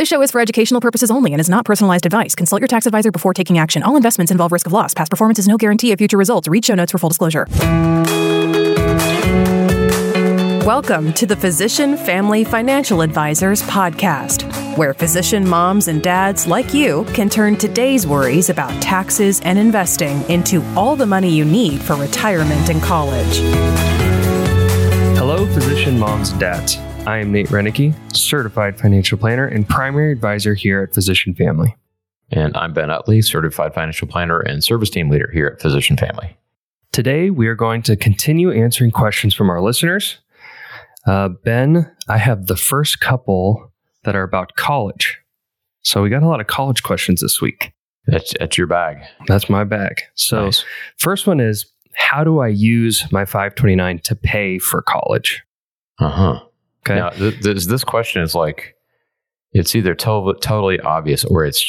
This show is for educational purposes only and is not personalized advice. Consult your tax advisor before taking action. All investments involve risk of loss. Past performance is no guarantee of future results. Read show notes for full disclosure. Welcome to the Physician Family Financial Advisors podcast, where physician moms and dads like you can turn today's worries about taxes and investing into all the money you need for retirement and college. Hello, physician moms and dads. I am Nate Renicky, certified financial planner and primary advisor here at Physician Family. And I'm Ben Utley, certified financial planner and service team leader here at Physician Family. Today, we are going to continue answering questions from our listeners. Ben, I have the first couple that are about college. So we got a lot of college questions this week. That's your bag. That's my bag. So nice. First one is, how do I use my 529 to pay for college? Okay. Now, this question is like, it's either totally obvious or it's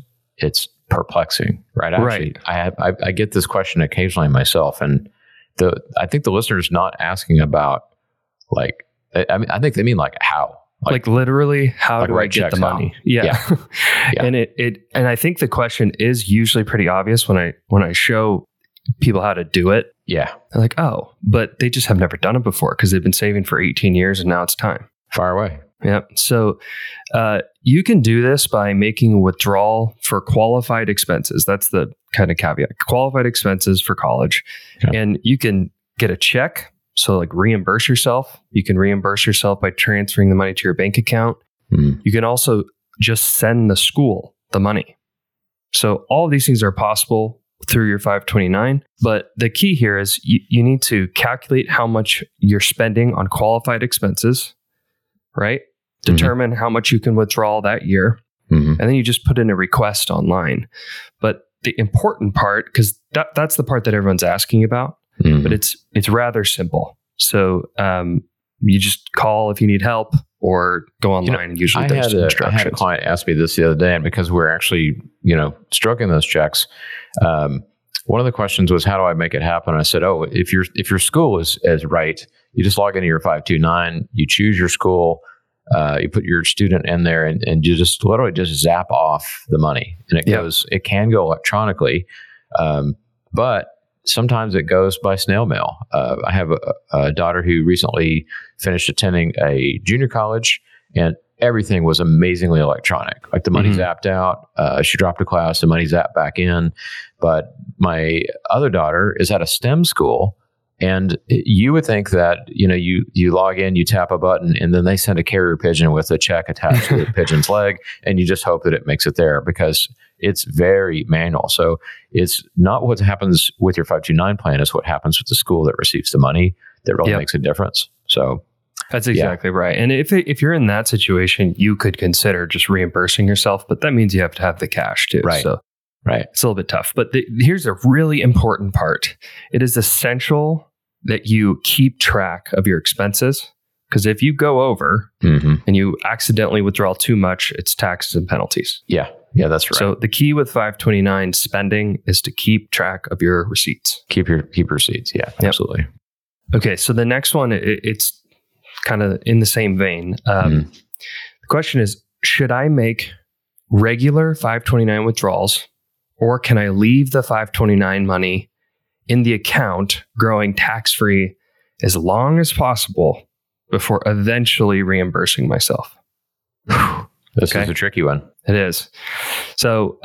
perplexing, right? Actually, right. I get this question occasionally myself, and I think the listener's not asking about like, I think they mean like how. Like literally, how like do I get the money? Yeah. And and I think the question is usually pretty obvious when I show people how to do it. Yeah. They're like, oh, but they just have never done it before because they've been saving for 18 years and now it's time. Fire away. Yeah. So you can do this by making a withdrawal for qualified expenses. That's the kind of caveat. Qualified expenses for college. Okay. And you can get a check. So like reimburse yourself. You can reimburse yourself by transferring the money to your bank account. Mm. You can also just send the school the money. So all of these things are possible through your 529. But the key here is you need to calculate how much you're spending on qualified expenses, right? Determine how much you can withdraw that year. And then you just put in a request online. But the important part, because that's the part that everyone's asking about, but it's rather simple. So you just call if you need help or go online and usually there's instructions. I had a client ask me this the other day, and because we're actually, stroking those checks, one of the questions was, how do I make it happen? And I said, if your school is right, you just log into your 529, you choose your school, you put your student in there, and you just literally just zap off the money, and it can go electronically, but sometimes it goes by snail mail. I have a daughter who recently finished attending a junior college, and everything was amazingly electronic. Like the money zapped out. She dropped a class, the money zapped back in. But my other daughter is at a STEM school, and you would think that, you log in, you tap a button, and then they send a carrier pigeon with a check attached to the pigeon's leg, and you just hope that it makes it there because it's very manual. So it's not what happens with your 529 plan, it's what happens with the school that receives the money that really makes a difference. So that's exactly right. And if you're in that situation, you could consider just reimbursing yourself, but that means you have to have the cash too. Right. So right. It's a little bit tough. But here's a really important part. It is essential that you keep track of your expenses, because if you go over and you accidentally withdraw too much, it's taxes and penalties. Yeah, that's right. So the key with 529 spending is to keep track of your receipts. Keep your receipts. Yeah, absolutely. Okay, so the next one, it's kind of in the same vein. The question is, should I make regular 529 withdrawals, or can I leave the 529 money in the account growing tax-free as long as possible before eventually reimbursing myself? This is a tricky one. It is. So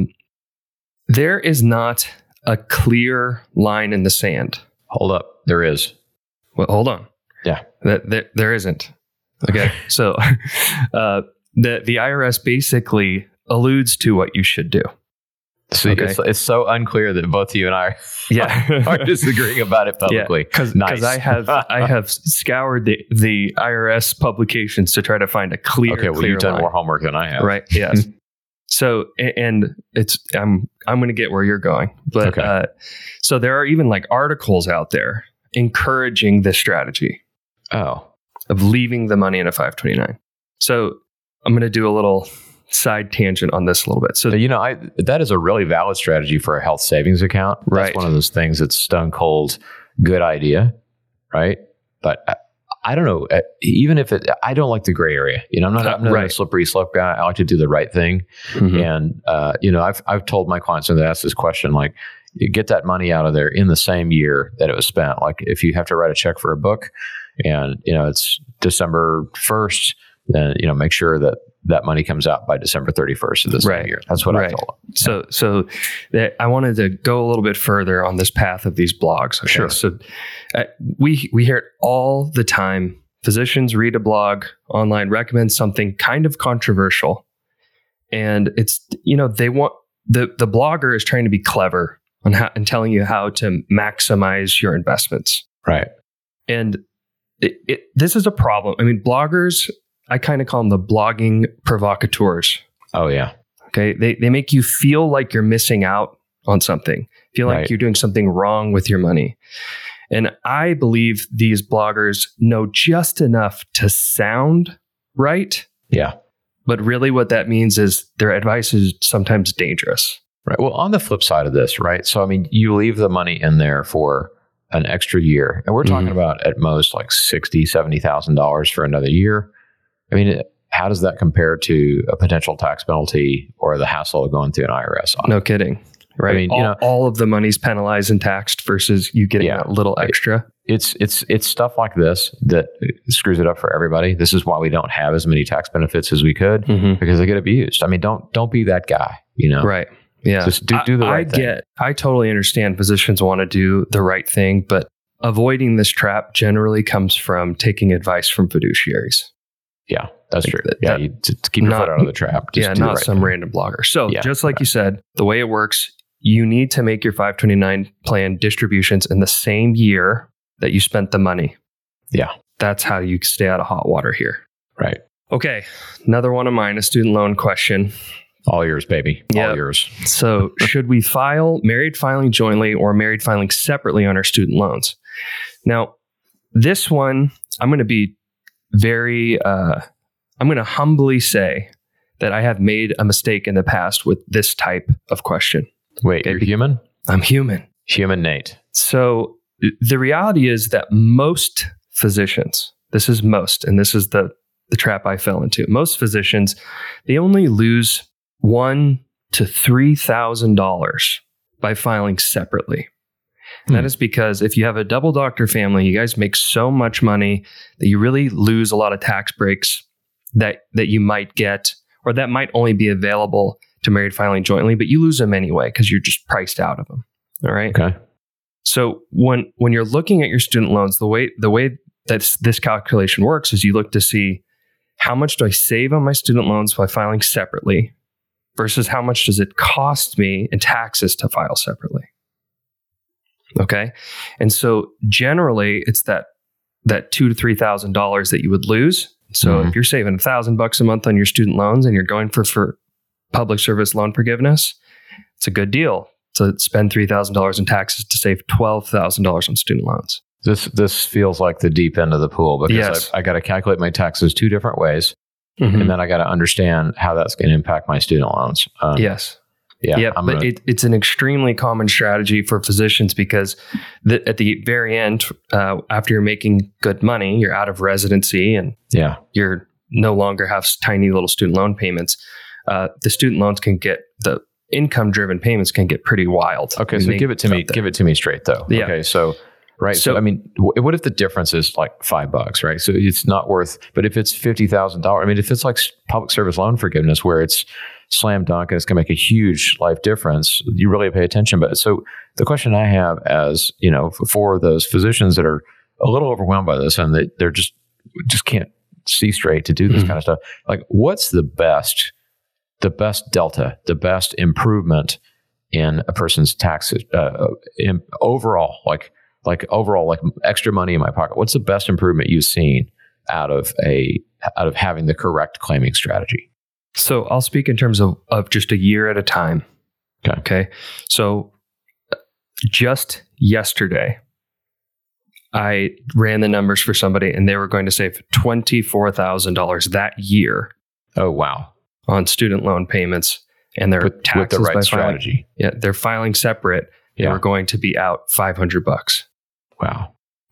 there is not a clear line in the sand. Hold up. There is. Well, hold on. Yeah. There isn't. Okay. So the IRS basically alludes to what you should do. See, it's so unclear that both you and I are disagreeing about it publicly. Because I have scoured the IRS publications to try to find a clear. Okay, well, you've done more homework than I have, right? Yes. So, and I'm going to get where you're going, but so there are even like articles out there encouraging this strategy. Of leaving the money in a 529. So I'm going to do a little side tangent on this a little bit. So, that is a really valid strategy for a health savings account. That's one of those things that's stone cold good idea, right? But I don't know. Even if I don't like the gray area. I'm not a slippery slope guy. I like to do the right thing. And I've told my clients when they ask this question, like, you get that money out of there in the same year that it was spent. Like if you have to write a check for a book, and it's December 1st, then make sure that money comes out by December 31st of the same year. That's what I told them. So I wanted to go a little bit further on this path of these blogs. Okay? Sure. So we hear it all the time. Physicians read a blog online, recommend something kind of controversial, and it's they want the blogger is trying to be clever on how and telling you how to maximize your investments. Right. And this is a problem. I mean, bloggers, I kind of call them the blogging provocateurs. Oh, yeah. Okay. They make you feel like you're missing out on something, feel like you're doing something wrong with your money. And I believe these bloggers know just enough to sound right. Yeah. But really what that means is their advice is sometimes dangerous. Right. Well, on the flip side of this, right? So, I mean, you leave the money in there for an extra year, and we're talking about at most like $60,000, $70,000 for another year. I mean, how does that compare to a potential tax penalty or the hassle of going through an IRS audit? No kidding. Right. I mean, all of the money's penalized and taxed versus you getting a little extra. It's stuff like this that screws it up for everybody. This is why we don't have as many tax benefits as we could, because they get abused. I mean, don't be that guy, Right. Yeah. Just do the right thing. I totally understand physicians want to do the right thing, but avoiding this trap generally comes from taking advice from fiduciaries. Yeah, that's true. You to keep your foot out of the trap. Just not some random blogger. So just like you said, the way it works, you need to make your 529 plan distributions in the same year that you spent the money. Yeah. That's how you stay out of hot water here. Right. Okay. Another one of mine, a student loan question. All yours, baby. All yours. So should we file married filing jointly or married filing separately on our student loans? Now, this one, I'm going to be I'm going to humbly say that I have made a mistake in the past with this type of question. Wait, you're human? I'm human. Human Nate. So the reality is that most physicians, this is the trap I fell into. Most physicians, they only lose $1,000 to $3,000 by filing separately. And that is because if you have a double doctor family, you guys make so much money that you really lose a lot of tax breaks that you might get, or that might only be available to married filing jointly, but you lose them anyway because you're just priced out of them. All right. Okay. So when you're looking at your student loans, the way that this calculation works is you look to see how much do I save on my student loans by filing separately versus how much does it cost me in taxes to file separately. Okay. And so generally it's that $2,000 to $3,000 that you would lose. So if you're saving $1,000 a month on your student loans and you're going for public service loan forgiveness, it's a good deal to spend $3,000 in taxes to save $12,000 on student loans. This feels like the deep end of the pool because I got to calculate my taxes two different ways. And then I got to understand how that's going to impact my student loans. Yes. Yeah. But it's an extremely common strategy for physicians because at the very end, after you're making good money, you're out of residency and you're no longer have tiny little student loan payments. The student loans the income-driven payments can get pretty wild. Okay, so give it to me. Give it to me straight though. Yeah. Okay, so right. So I mean, what if the difference is like $5, right? So it's not worth. But if it's $50,000, I mean, if it's like public service loan forgiveness where it's slam dunk and it's going to make a huge life difference, you really pay attention. But so the question I have, as for those physicians that are a little overwhelmed by this and they're just can't see straight to do this kind of stuff, like what's the best delta, the best improvement in a person's taxes overall, like extra money in my pocket? What's the best improvement you've seen out of having the correct claiming strategy? So I'll speak in terms of just a year at a time. Okay. So just yesterday, I ran the numbers for somebody and they were going to save $24,000 that year. Oh, wow. On student loan payments and their taxes with the right strategy. They're filing separate. They were going to be out $500. Wow.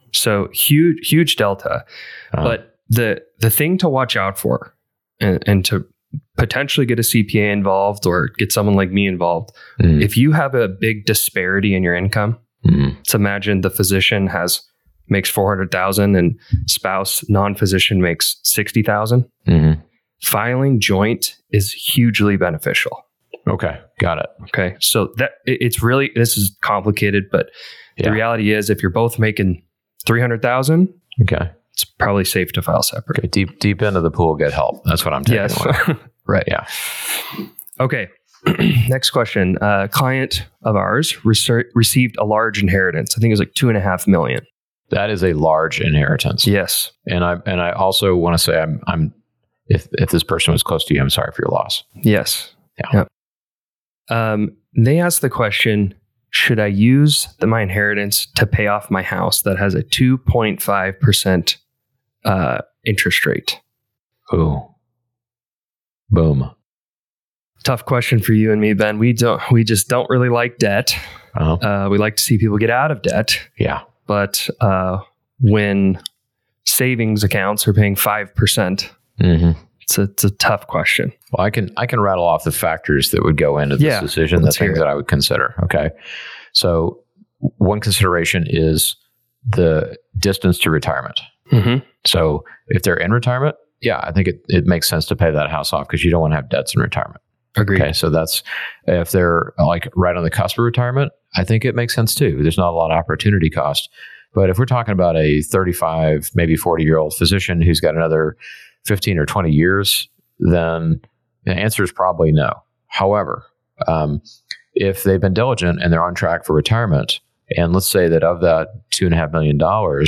So huge delta. But the thing to watch out for and to potentially get a CPA involved or get someone like me involved, if you have a big disparity in your income, let's imagine the physician makes $400,000 and spouse non-physician makes $60,000. Filing joint is hugely beneficial. Okay, got it. Okay, so this is complicated, but the reality is, if you're both making $300,000, okay, it's probably safe to file separate. Okay, deep into the pool, get help. That's what I'm taking. Yes, right. Yeah. Okay. Next question. Client of ours received a large inheritance. I think it was like $2.5 million. That is a large inheritance. Yes. And I also want to say if this person was close to you, I'm sorry for your loss. Yes. Yeah. Yep. They asked the question, should I use my inheritance to pay off my house that has a 2.5% interest rate? Ooh. Boom. Tough question for you and me, Ben. We just don't really like debt. We like to see people get out of debt. Yeah. But when savings accounts are paying 5%, it's a tough question. Well, I can rattle off the factors that would go into this decision, the things that I would consider. Okay. So one consideration is the distance to retirement. So if they're in retirement, I think it makes sense to pay that house off because you don't want to have debts in retirement. Agreed. Okay. So that's, if they're like right on the cusp of retirement, I think it makes sense too. There's not a lot of opportunity cost. But if we're talking about a 35, maybe 40-year-old physician who's got another 15 or 20 years, then the answer is probably no. However, if they've been diligent and they're on track for retirement, and let's say that of that $2.5 million,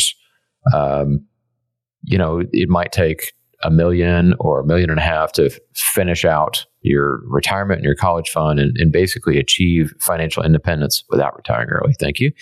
it might take $1 million or $1.5 million to finish out your retirement and your college fund and basically achieve financial independence without retiring early. Thank you.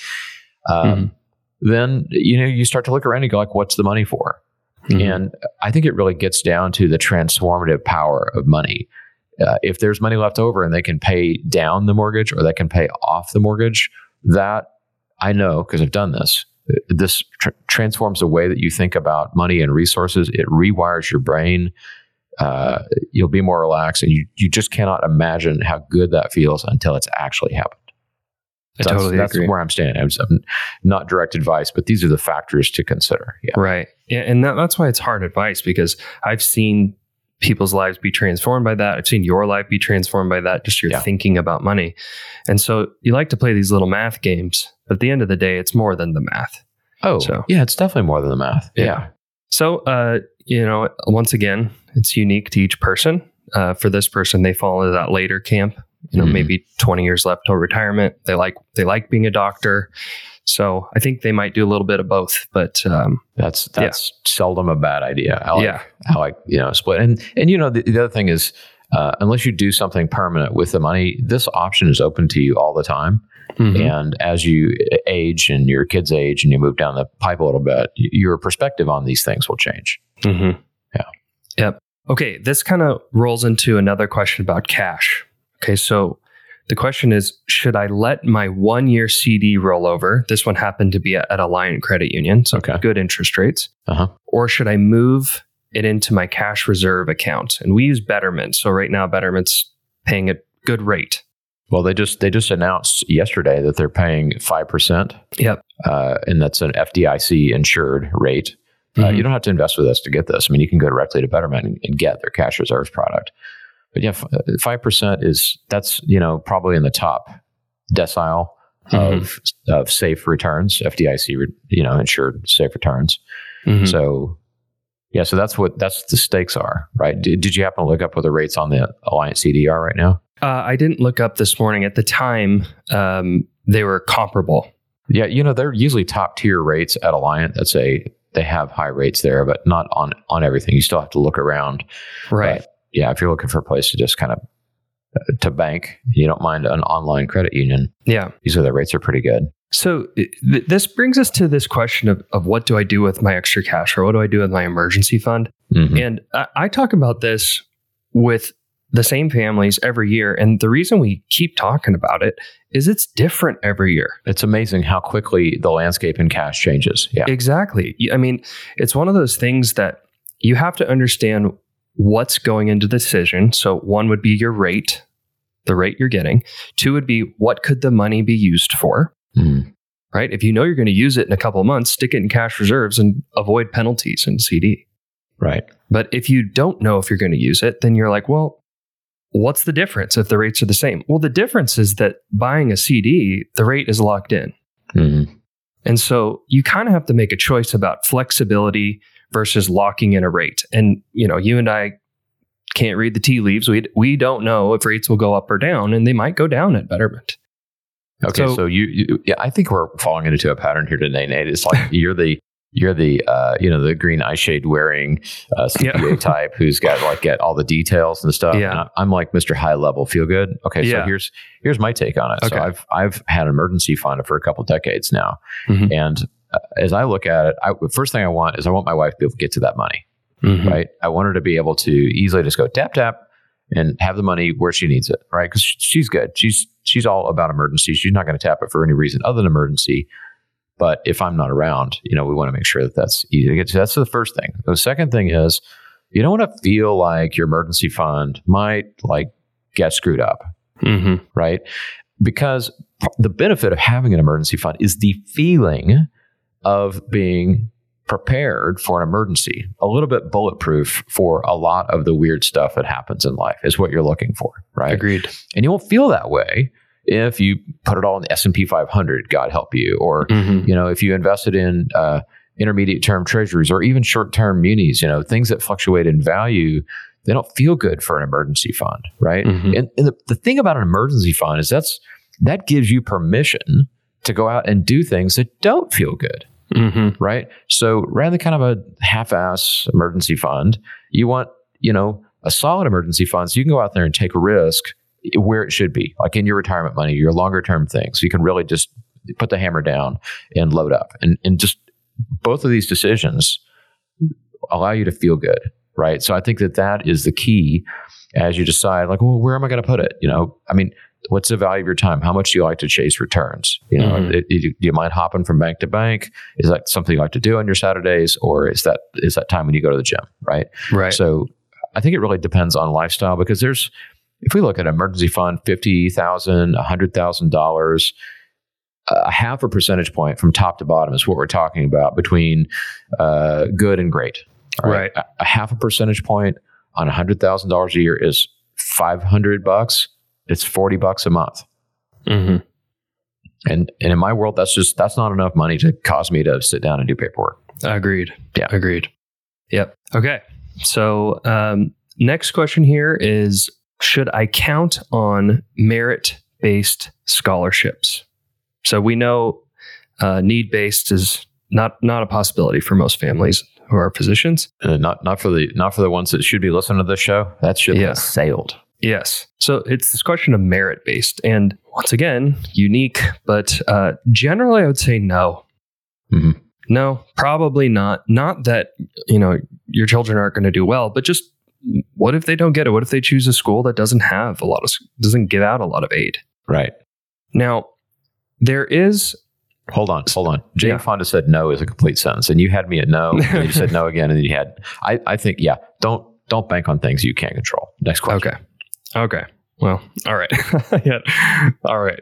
Then, you start to look around and go like, what's the money for? And I think it really gets down to the transformative power of money. If there's money left over and they can pay down the mortgage or they can pay off the mortgage, that I know because I've done this. This transforms the way that you think about money and resources. It rewires your brain. You'll be more relaxed, and you just cannot imagine how good that feels until it's actually happened. I totally agree. That's where I'm standing. I'm not direct advice, but these are the factors to consider. Yeah. Right. Yeah, and that's why it's hard advice, because I've seen people's lives be transformed by that. I've seen your life be transformed by that, just your thinking about money. And so you like to play these little math games, but at the end of the day, it's more than the math. Oh, so, yeah, it's definitely more than the math. Yeah. So, once again, it's unique to each person. For this person, they fall into that later camp, maybe 20 years left till retirement. They like being a doctor. So I think they might do a little bit of both, but that's seldom a bad idea. I like split. And the other thing is, unless you do something permanent with the money, this option is open to you all the time. And as you age and your kids age and you move down the pipe a little bit, your perspective on these things will change. Yeah. Yep. Okay. This kind of rolls into another question about cash. Okay. So the question is, should I let my 1-year CD roll over? This one happened to be at Alliant Credit Union, so good interest rates. Or should I move it into my cash reserve account? And we use Betterment. So right now, Betterment's paying a good rate. Well, they just announced yesterday that they're paying 5%. Yep. And that's an FDIC insured rate. You don't have to invest with us to get this. I mean, you can go directly to Betterment and get their cash reserves product. But 5% that's probably in the top decile of safe returns, FDIC insured safe returns. So so that's the stakes are, right? Did you happen to look up what the rates on the Alliant CD are right now? I didn't look up this morning. At the time, they were comparable. Yeah, they're usually top tier rates at Alliant. They have high rates there, but not on everything. You still have to look around, right? But, if you're looking for a place to just kind of to bank, you don't mind an online credit union. Yeah, usually the rates are pretty good. So this brings us to this question of what do I do with my extra cash, or what do I do with my emergency fund? And I talk about this with the same families every year. And the reason we keep talking about it is it's different every year. It's amazing how quickly the landscape in cash changes. Yeah, exactly. I mean, it's one of those things that you have to understand what's going into the decision. So one would be your rate, the rate you're getting. Two would be what could the money be used for? Right? If you know you're going to use it in a couple of months, stick it in cash reserves and avoid penalties and CD. Right. But if you don't know if you're going to use it, then you're like, well, what's the difference if the rates are the same? Well, the difference is that buying a CD, the rate is locked in. And so you kind of have to make a choice about flexibility versus locking in a rate. And, you and I can't read the tea leaves. We don't know if rates will go up or down, and they might go down at Betterment. Okay, so you I think we're falling into a pattern here today, Nate. It's like you're the the green eye shade wearing CPA type who's get all the details and stuff. Yeah. And I'm like Mr. High Level feel good. Okay, so here's my take on it. Okay. So I've had an emergency fund for a couple decades now, and as I look at it, the first thing I want my wife to be able to get to that money. Right? I want her to be able to easily just go tap tap and have the money where she needs it. Right? Because she's good. She's all about emergency. She's not going to tap it for any reason other than emergency. But if I'm not around, we want to make sure that that's easy to get to. That's the first thing. The second thing is you don't want to feel like your emergency fund might get screwed up, right? Because the benefit of having an emergency fund is the feeling of being prepared for an emergency, a little bit bulletproof for a lot of the weird stuff that happens in life is what you're looking for, right? Agreed. And you won't feel that way if you put it all in the S&P 500, God help you, or if you invested in intermediate term treasuries or even short term munis, things that fluctuate in value, they don't feel good for an emergency fund, right? And the thing about an emergency fund is that gives you permission to go out and do things that don't feel good. Right. So rather than kind of a half-ass emergency fund, you want, a solid emergency fund. So you can go out there and take a risk where it should be, like in your retirement money, your longer term things. You can really just put the hammer down and load up. And just both of these decisions allow you to feel good. Right. So I think that is the key as you decide, where am I going to put it? What's the value of your time? How much do you like to chase returns? Do you mind hopping from bank to bank? Is that something you like to do on your Saturdays, or is that time when you go to the gym? Right. Right. So I think it really depends on lifestyle, because if we look at an emergency fund, $50,000, $100,000, a half a percentage point from top to bottom is what we're talking about between good and great. Right. A half a percentage point on $100,000 a year is $500. It's $40 a month. And in my world, that's not enough money to cause me to sit down and do paperwork. Agreed. Yeah. Agreed. Yep. Okay. So next question here is, should I count on merit-based scholarships? So we know need-based is not a possibility for most families who are physicians. Not for the ones that should be listening to this show. That ship has sailed. Yes. So it's this question of merit-based. And once again, unique, but generally I would say no. No, probably not. Not that, your children aren't going to do well, but just what if they don't get it? What if they choose a school that doesn't give out a lot of aid? Right. Now, there is... Hold on. Jane Fonda said no is a complete sentence, and you had me at no, and you said no again, and then you had... I think, don't bank on things you can't control. Next question. Okay. Well, all right. All right.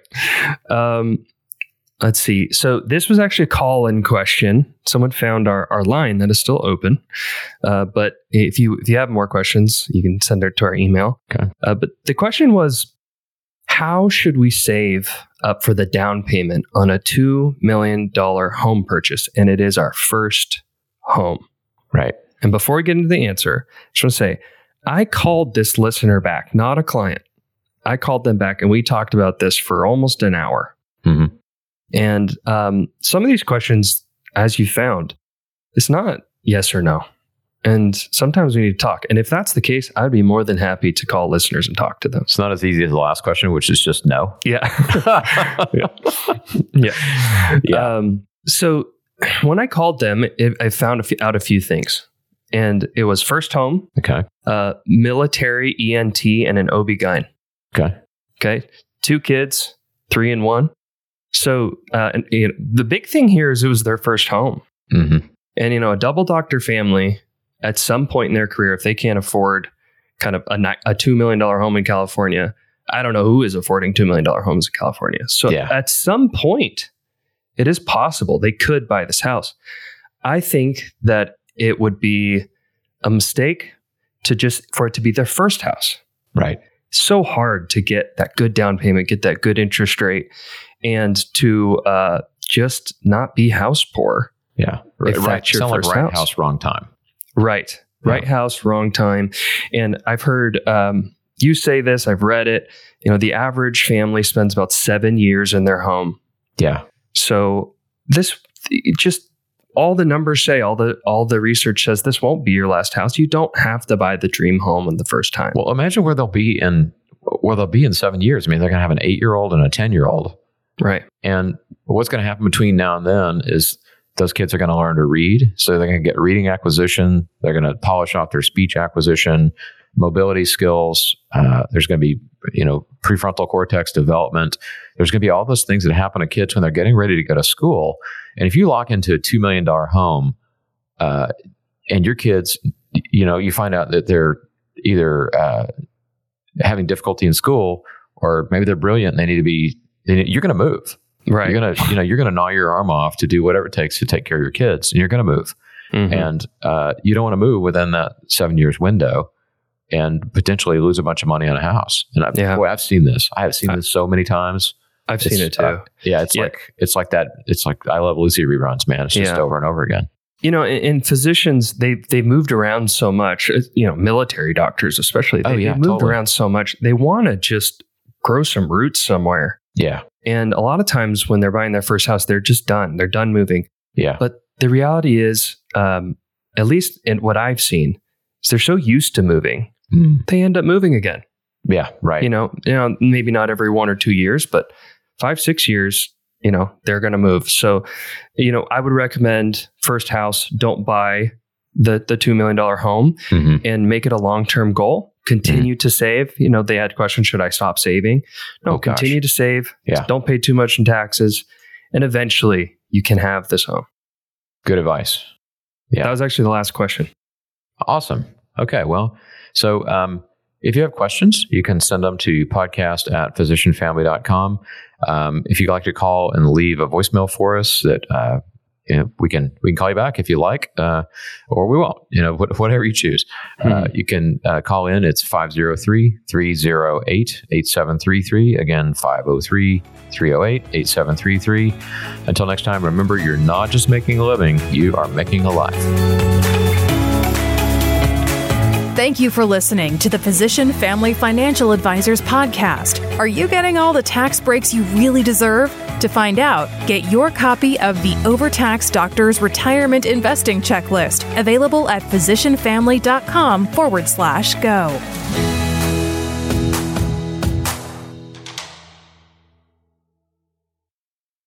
Let's see. So this was actually a call-in question. Someone found our line that is still open. But if you have more questions, you can send it to our email. Okay. But the question was, how should we save up for the down payment on a $2 million home purchase? And it is our first home. Right. And before we get into the answer, I just want to say, I called this listener back, not a client. I called them back and we talked about this for almost an hour. And some of these questions, as you found, it's not yes or no. And sometimes we need to talk. And if that's the case, I'd be more than happy to call listeners and talk to them. It's not as easy as the last question, which is just no. Yeah. So when I called them, I found out a few things. And it was first home, Okay. military ENT, and an OB-GYN. Okay. Okay. 2 kids, 3 and 1. So the big thing here is it was their first home. Mm-hmm. And, a double doctor family at some point in their career, if they can't afford kind of a $2 million home in California, I don't know who is affording $2 million homes in California. So at some point, it is possible they could buy this house. I think that it would be a mistake for it to be their first house. Right. So hard to get that good down payment, get that good interest rate, and to just not be house poor. Yeah. If that's your first house, wrong time. Right. Right house, wrong time. And I've heard you say this, I've read it. The average family spends about 7 years in their home. Yeah. So this just all the numbers say, all the research says this won't be your last house. You don't have to buy the dream home in the first time. Well, imagine where they'll be in 7 years. I mean, they're going to have an 8-year-old and a 10-year-old. Right. And what's going to happen between now and then is those kids are going to learn to read. So they're going to get reading acquisition. They're going to polish off their speech acquisition, mobility skills. There's going to be, prefrontal cortex development. There's going to be all those things that happen to kids when they're getting ready to go to school. And if you lock into a $2 million home, and your kids, you find out that they're either having difficulty in school, or maybe they're brilliant and they need to be, you're going to move. Right. You're going to gnaw your arm off to do whatever it takes to take care of your kids, and you're going to move. Mm-hmm. And you don't want to move within that 7 years window and potentially lose a bunch of money on a house. And I've seen this. I have seen this so many times. I've seen it too. It's like that. It's like I Love Lucy reruns, man. It's just over and over again. And physicians, they moved around so much, military doctors, especially, they moved around so much. They want to just grow some roots somewhere. Yeah. And a lot of times when they're buying their first house, they're just done. They're done moving. Yeah. But the reality is, at least in what I've seen, is they're so used to moving, they end up moving again. Yeah. Right. Maybe not every 1 or 2 years, but 5-6 years, they're going to move. So, I would recommend first house, don't buy the $2 million home, and make it a long-term goal. Continue to save. They had questions, should I stop saving? No, continue to save. Yeah. Don't pay too much in taxes. And eventually you can have this home. Good advice. Yeah. That was actually the last question. Awesome. Okay. Well, so if you have questions, you can send them to podcast@physicianfamily.com. If you'd like to call and leave a voicemail for us, that we can call you back if you like, or we won't. Whatever you choose. You can call in. It's 503-308-8733. Again, 503-308-8733. Until next time, remember, you're not just making a living; you are making a life. Thank you for listening to the Physician Family Financial Advisors podcast. Are you getting all the tax breaks you really deserve? To find out, get your copy of the Overtaxed Doctor's Retirement Investing Checklist, available at physicianfamily.com/go.